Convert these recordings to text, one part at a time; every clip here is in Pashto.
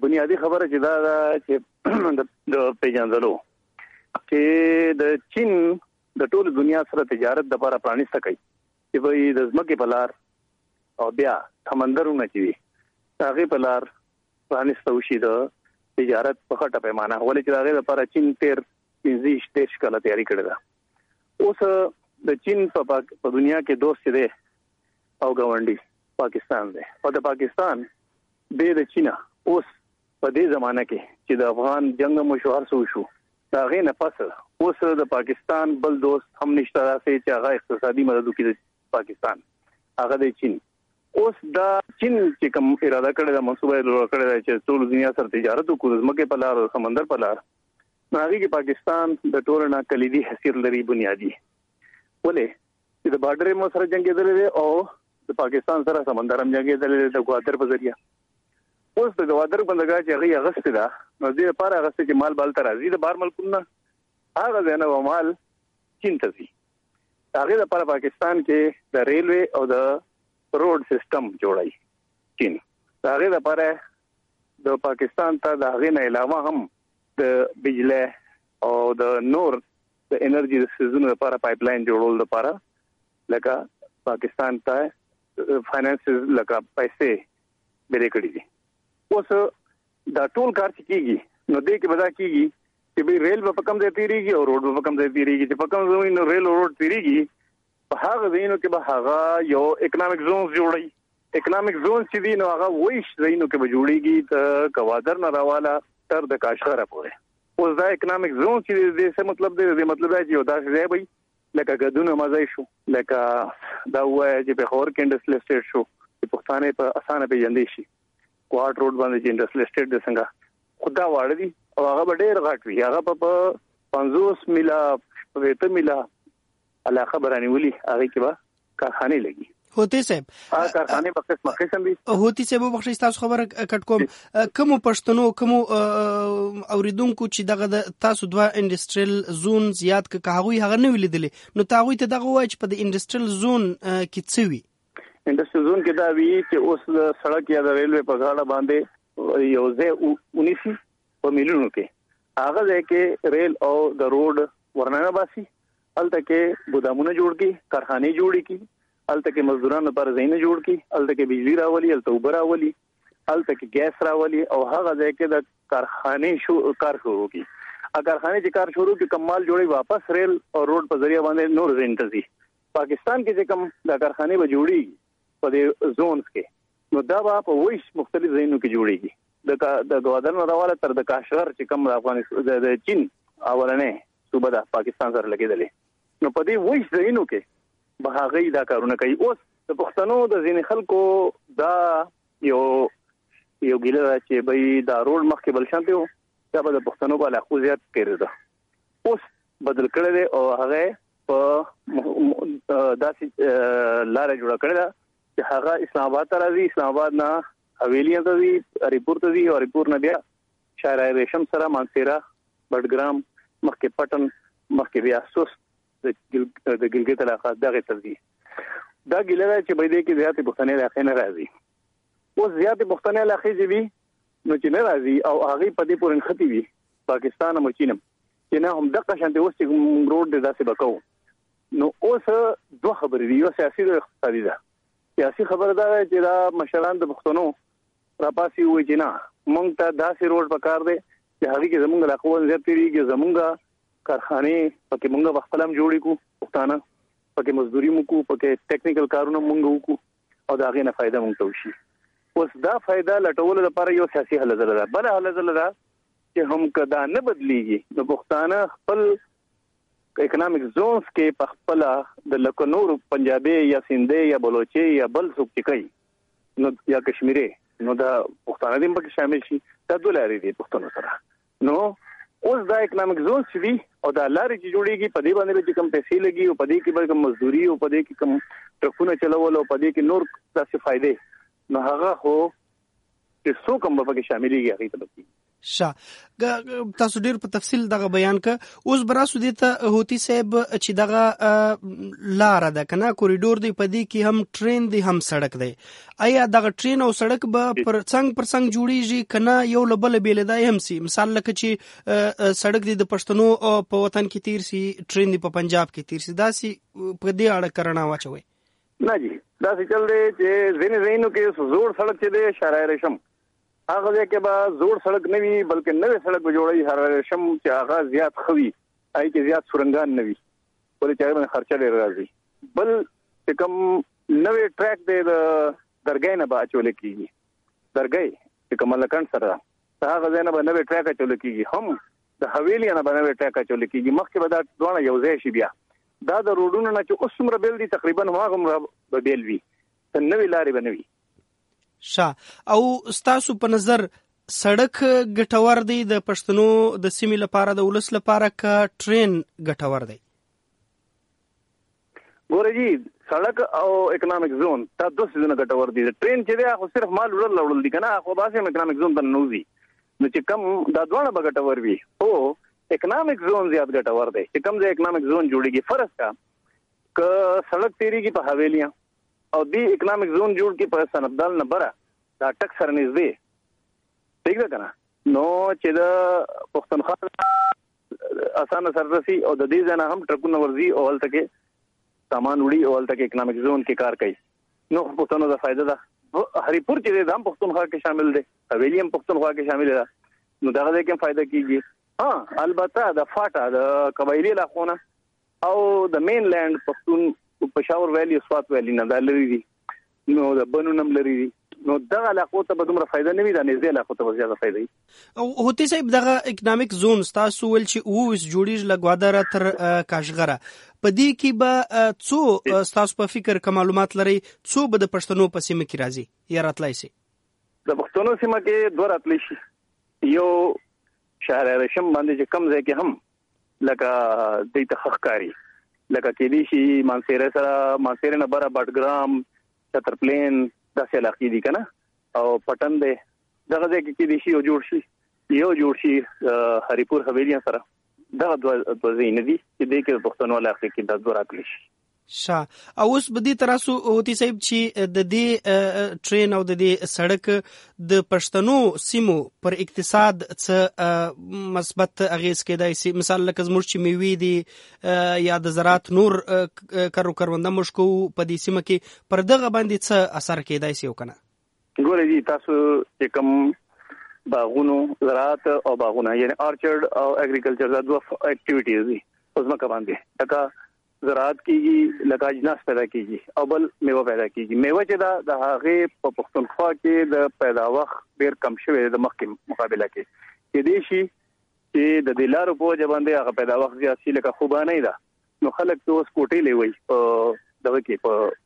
بنیادی خبره چې دا چې د پیژندلو چې د چین د ټول دنیا سره تجارت د لپاره پرانیسته کوي چې وایي د ځمکې په لار او بیا سمندرونه چې هغه په لار پرانیسته وشي د تجارت په خټه پیمانه ولې چې هغه لپاره چین 13 کاله تیاری کړې ده. اوس د چین په دنیا کې دوست دی او ګاونډي پاکستان دی او د پاکستان د چینا اوس په دې زمانہ کې چې د افغان جنگ مشهور شو دا غي نه پس اوس د پاکستان بل دوست هم نشته راځي چې هغه اقتصادي مدد وکړي پاکستان هغه د چین. اوس دا چین چې کوم اراده کړی دا منصوبه لري کړی چې ټول دنیا سره تجارت وکړي زمکه په لار او سمندر په لار هغه کې پاکستان د ټول نه کلیدي حیثیت لري بنیادی ولې چې د بارډر مو سره جنگیدل دي او د پاکستان سره سمندر هم جنگیدل دي د ګوادر په ذریعہ. اوس د ګوادر بندګاه چې هغه غسته ده نو دې لپاره غسته چې مال بال تر راځي د بار ملکونه هغه ځنه و مال چین ته ځي. هغه لپاره پاکستان کې د ریلوي او د روډ سیستم جوړای چین. هغه لپاره د پاکستان ته د هغه نه علاوه هم د بجلی او د نور د انرژي د سيزونو لپاره پایپ لاین جوړول لپاره لکه پاکستان ته فاینانس لکه پیسې بلې کړې دي. اوس دا ټول کار کیږي نو دې کې ودا کیږي چې به ریل په کم ځای تیریږي او روډ په کم ځای تیریږي چې په کم ځای نو ریل او روډ تیریږي په هغه ځینو کې به هغه یو اکونومیک زونز جوړي. اکونومیک زون چې دی نو هغه وایي ځینو کې به جوړيږي ته ګوادر نه راواله تر د کاشغره پورې. اوس دا اکونومیک زون چې دې څه مطلب دی د مطلب دی یو داسې ځای وي لکه ګدونه مزای شو لکه دا وایي چې په خور کې انډستریل سټیټ شو چې پښتانه په اسانه پیژندې شي کوارټ روډ باندې چې انډستریل سټیټ د څنګه خدا واړ دي او هغه ډېر غټ وي هغه په 50 میلا په 8 میلا علاقه برانی ولي هغه کې به کارخانه لګي. هوتی صاحب کارخانه په قسم دي. هوتی صاحب بخښي تاسو خبره کټ کوم کوم پښتنو کوم اوریدونکو چې دغه تاسو دوه انډستریل زون زیات کاغوي هغه نه ولیدلې نو تاغوي ته دغه وای چې په د انډستریل زون کې څه وي. انډستریل زون کې دا وی چې اوس د سړک یا د ریلوي په غاړه باندې یو ځای ونیسي په میلیونو کې هغه ځای کې ریل او د روډ ورننه باسي الته کې ګودامونه جوړ کی کارخانه جوړ کی الته کې مزدورانو لپاره ځای نه جوړ کی الته کې بجلی راولي الته اوبر راولي الته کې ګیس راولي او هغه ځای کې د کارخانه کار شروع کی کارخانه چې کار شروع کی کمال جوړي واپس ریل او روډ په ذریعہ باندې نور زینتزي. پاکستان کې چې کوم د کارخانه به جوړي په دې زونز کې نو دا په وایي مختلف ځایونو کې جوړيږي د ګوادر نه راواله تر د کاشغر چې کوم افغانستان د چین اولنې صوبه د پاکستان سره لګیدلې نو په دې وایي ځایونو کې به هغه دا کارونه کوي. اوس د پښتنو د ځین خلکو دا یو ګیله چې به دا روډ مخکې بل شانته وو دا به د پښتنو په علاقو زیات کېږي. اوس بدل کړی دی او هغه په داسې لار جوړ کړی دا چې هغه اسلام آباد ته راځي اسلام آباد نه حویلی ته ځي اریپور ته ځي او اریپور نه بیا شارع ریشم سره مانسیرا بډګرام مخکې پټن مخکې بیا سوس د ګلګت علاقه دغه ترځي. دا ګیله چې بيد کې زیاتې پښتنې علاقې نه راځي. اوس زیاتې پښتنې علاقې چې وي نو چې نه راځي او هغه په دې پورې ختی وي پاکستان او چین چې نه هم دغه شانته اوس چې روډ د داسې بکاو نو اوس دوه خبرې دي یو سیاسي او اقتصادي ده. سیاسي خبره ده چې دا مشران د پښتنو راپاسي وي چې نه مونږ ته داسې روډ پکار دی چې هغه کې زمونږ علاقو زیات تیریږي زمونږ کارخانه پکې مونږه وختلم جوړې کو پښتانه پکې مزدوري مو کو پکې ټیکنیکل کارونه مونږ وکړو او دا غي نه فائدہ مونږ ته وشي. اوس دا فائدہ لټول لپاره یو سیاسي حل ده بل حل ده چې هم کدا نه بدليږي نو پښتانه خپل اکونومیک زونز کې په خپل د لکنور پنجابي یا سندي یا بلوچي یا بل څوک چې کوي نو یا کشمیري نو دا پښتانه دې په شامل شي دا دولاري دي پښتنو سره نو اوس دا اکونومیک زون چې وي او دا لارې چې جوړيږي په دې باندې چې کم پیسې لګي او په دې کې به کم مزدوري او په دې کې کم ټرکونه چلول او په دې کې نور څه فائدې نو هغه هو چې څو کم به کې شاملېږي هغه ته تاسو ډیر په تفصیل دغه بیان ک اوس براسو دي ته هوتی صاحب چې دغه لار ده کنه کوریډور دی پدې کې هم ټرین دی هم سړک دی آیا دغه ټرین او سړک به پر څنګه جوړیږي کنه یو لبل بیل دی هم سي مثال لکه چې سړک دی د پښتنو په وطن کې تیر سي ټرین دی په پنجاب کې تیر سي داسي په دې اړه کرنا واچوي نه جی داسې چل دی چې زینو کې زوړ سړک چې دی شارع رشم هغه کې به زوړ سړک نه وي بلکې نوې سړک به جوړي هر شم چې هغه زیات خوي آی کې زیات سورنګان نه وي ولې چې هغه خرچه ډیر راځي بل چې کوم نوې ټریک دی د درګای نه به اچول کیږي درګای چې کوم لکان سره هغه ځای نه به نوې ټریک اچول کیږي هم د حویلی نه به نوې ټریک اچول کیږي مخکې به دا دوه یو ځای شي بیا دا د روډونو نه چې اوس څومره بیل دي تقریبا هغه به بیل وي نوې لارې بنوي او ستاسو په نظر سړک ګټور دی د پښتنو د سیمې لپاره د ولس لپاره کا ټرین ګټور دی ګوره جی سړک او اکونومیک زون دا دوه څه ګټور دي ټرین چې دی خو صرف مال وړل دي کنه خو باسه اکونومیک زون ته نوځي نو چې کم دا دوه به ګټور وي او اکونومیک زون زیات ګټور دی چې کم ځای اکونومیک زون جوړیږي فرض کا ک سړک تیریږي په حویلیاں او دی اکونومیک زون جوړ کی په سندال نه برا دا ټک سره نږدې ٹھیک ده کنه نو چې د پښتونخوا اسانه سررسي او د دې ځنه هم ټرکونه ورزي او ولته کې سامان وړي او ولته کې اکونومیک زون کې کار کوي نو پښتونو دا فائدہ ده هریپور چې د هم پښتونخوا کې شامل دي حویلی هم پښتونخوا کې شامل ده نو دغه دې کوم فائدہ کیږي البته د فاټا د قبایلی علاقونه او د مین لینډ پښتون پشاور ویلی او سوات ویلی نه د لري دي نو د بنو نم لري دي نو دغه علاقو ته به دومره فائدہ نه وي د نږدې علاقو ته زیاته فائدہ وي او هوتی صاحب دغه اکونومیک زون تاسو ول چې اوس جوړیږي لګوادره تر کاشغره په دې کې به څو تاسو په فکر کې معلومات لري څو به د پښتنو په سیمه کې راځي یا راتلای شي د پښتنو سیمه کې دوه راتلی شي یو شهر رشم باندې چې کم ځای کې هم لکه د تخخکاری لکه کې دي شي مانسيره سره مانسيره نه برا بټګرام چترپلین داسې علاقې دي کنه او پټن دی دغه ځای کې دي شي او جوړ شي هریپور حویلیاں سره دغه دوه ځای نه دي چې د کې پښتنو علاقې کې د دوه راتلی شي او اوس بدی تراسو هوتی صاحب چې د دې ټرین او د دې سړک د پښتنو سیمو پر اقتصاد څه مثبت اغیز کېدای شي مثال لکه زموږ چې میوي دي یا د زراعت نور کارونده مشکو په دې سیمه کې پر دغه باندې څه اثر کېدای شي وکنه ګورې دي تاسو چې کوم باغونو زراعت او باغونه یعنی آرچرډ او اګریکلچر دا دوه اکټیویټیز دي اوس مکه باندې تکا زراعت کیږي لکه اجناس پیدا کیږي او بل میوه پیدا کیږي میوه چې د هغه په پښتونخوا کې د پیداوار ډیر کم شوی د مخکې مقابله کې دي شي چې د دلارو په ځباندې هغه پیداوار زیات شي لکه خوبانه ده نو خلک ته اوس کوټې لوي دغه کې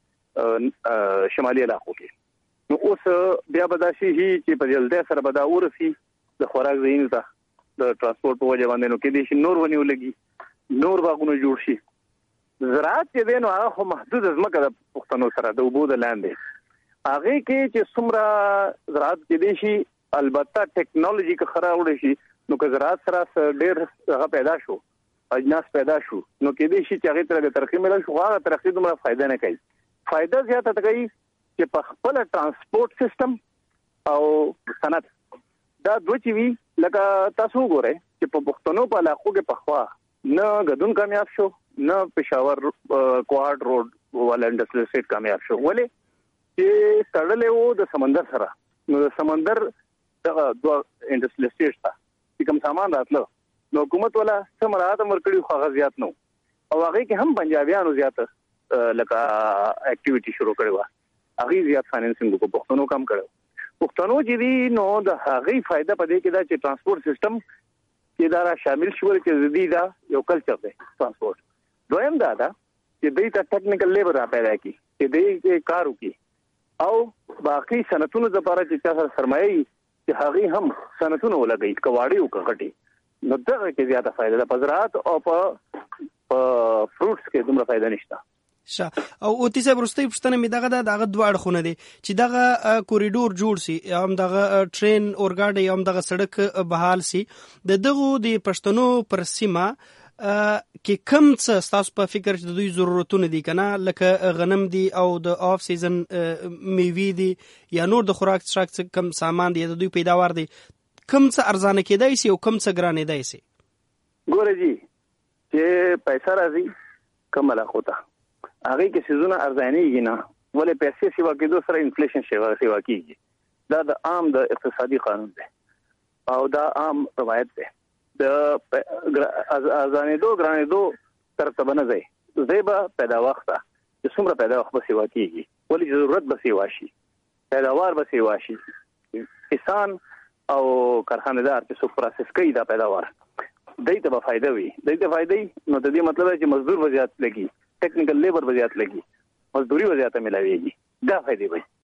په شمالي علاقو کې نو اوس بیا بداشي چې په جلده سره بدا ورسي د خوراک زینو ته د ترانسپورت په ځباندې نو کې دي نور ونیو لګي نور باغونه جوړ شي زراعت چې دینو هغه خو محدود ځمکه د پښتنو سره د وبو د لاندې هغه کې چې څومره زراعت کې دي شي البته ټیکنالوژي کې خراب وړي شي نو که زراعت سره ډېر هغه پیدا شو اجناس پیدا شو نو کې دي شي چې هغه ترغه ترقی مل شو هغه ترقی دومره فائدہ نه کوي فائدہ زیاته کوي چې په خپل ترانسپورت سیستم او صنعت دا دوه چې وی لکه تاسو ګورئ چې په پښتنو په علاقو کې پخوا نه غدون کامیاب شو نه پېښور کوارډ روډ والا انډستریل سټ کامیاب شو ولې چې تړلې وو د سمندر سره نو د سمندر دغه دوه انډستریل سټ تا چې کوم سامان راتلو نو حکومت ولا سمرات مرکړي خو غزيات نو او هغه کې هم پنجابیانو زیات لکه اکټیویټي شروع کړو هغه زیات فاینانسینګ کو پښتنو کم کړو پښتنو چې دی نو د هغه فائدہ پدې کې دا چې ترانسپورت سیستم کې دا شامل شول چې زدي دا یو کلچر دی ترانسپورت دویم دا چې دوی ته ټیکنیکل لیبر پیدا کی چې دوی کار وکړي او باقي صنعتونو لپاره چې تاسو سرمایي چې هغه هم صنعتونو ولګي کواړي او کټي نو دغه کې زیاته فائدہ ده په زراعت او په فروټس کې دومره فائدہ نشته او اوتی صاحب وروستۍ پوښتنه مې دغه دوه اړخونه دي چې دغه کوریډور جوړ سي هم دغه ټرین اورګاډي هم دغه سړک بحال سي دغه د پښتنو پر سیمه کې کم څه تاسو په فکر چې د دوی ضرورتونه دي کنه لکه غنم دي او د اف سیزن میوه دي یا نور د خوراک څښاک کم سامان دي د دوی پیداوار دي کم څه ارزانه کېدای سي او کم څه ګرانه دی سي ګوره جی چې پیسې راځي کمله خوته هغه کې سيزونه ارزانيږي نه ولې پیسې سیوا کېدو سره انفلیشن سیوا کیږي دا د عام د اقتصادي قانون دی او دا عام روایت دی د ارزانېدو ګرانېدو ترتیب نه دی زیبا پیدا وخته چې څومره پیدا وخت به سیوا کیږي ولې ضرورت به سیوا شي پیداوار به سیوا شي کسان او کارخانه‌دار چې څو پروسس کوي دا پیداوار دایته به فائدہ وي دایته فائدې نو د دې مطلب چې مزدور وضعیت لګي ټیکنیکل لیبر وضعیت لګي مزدوري وضعیت ملويږي دا فائدې وي